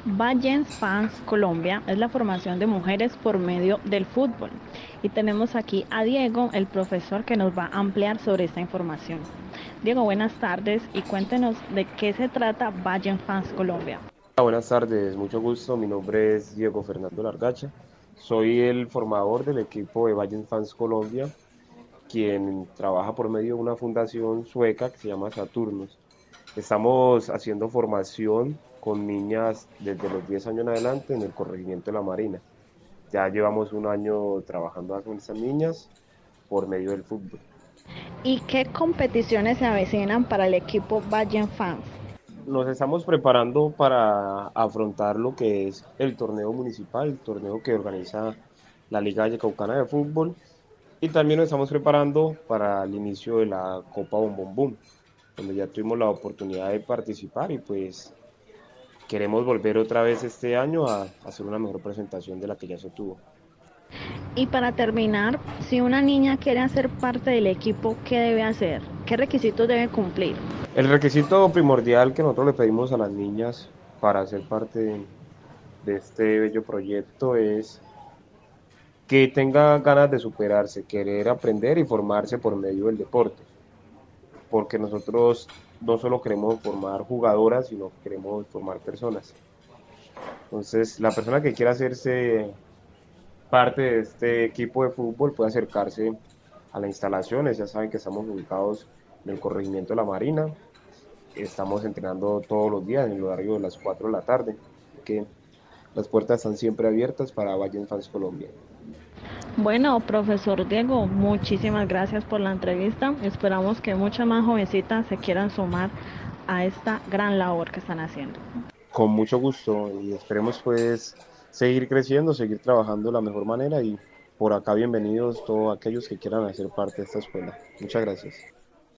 Valles Fans Colombia es la formación de mujeres por medio del fútbol. Y tenemos aquí a Diego, el profesor, que nos va a ampliar sobre esta información. Diego, buenas tardes y cuéntenos de qué se trata Valles Fans Colombia. Buenas tardes, mucho gusto. Mi nombre es Diego Fernando Largacha. Soy el formador del equipo de Valle Fans Colombia, quien trabaja por medio de una fundación sueca que se llama Saturnus. Estamos haciendo formación con niñas desde los 10 años en adelante en el corregimiento de la Marina. Ya llevamos un año trabajando con estas niñas por medio del fútbol. ¿Y qué competiciones se avecinan para el equipo Valles Fans? Nos estamos preparando para afrontar lo que es el torneo municipal, el torneo que organiza la Liga Vallecaucana de Fútbol, y también nos estamos preparando para el inicio de la Copa Bombón Boom, donde ya tuvimos la oportunidad de participar y pues queremos volver otra vez este año a hacer una mejor presentación de la que ya se tuvo. Y para terminar, si una niña quiere hacer parte del equipo, ¿qué debe hacer? ¿Qué requisitos debe cumplir? El requisito primordial que nosotros le pedimos a las niñas para ser parte de este bello proyecto es que tenga ganas de superarse, querer aprender y formarse por medio del deporte, porque nosotros no solo queremos formar jugadoras, sino que queremos formar personas. Entonces, la persona que quiera hacerse parte de este equipo de fútbol puede acercarse a las instalaciones. Ya saben que estamos ubicados en el corregimiento de la Marina. Estamos entrenando todos los días en el horario de las 4 de la tarde, que las puertas están siempre abiertas para Valle Fans Colombia. Bueno, profesor Diego, muchísimas gracias por la entrevista. Esperamos que muchas más jovencitas se quieran sumar a esta gran labor que están haciendo. Con mucho gusto y esperemos pues seguir creciendo, seguir trabajando de la mejor manera y por acá bienvenidos todos aquellos que quieran hacer parte de esta escuela. Muchas gracias.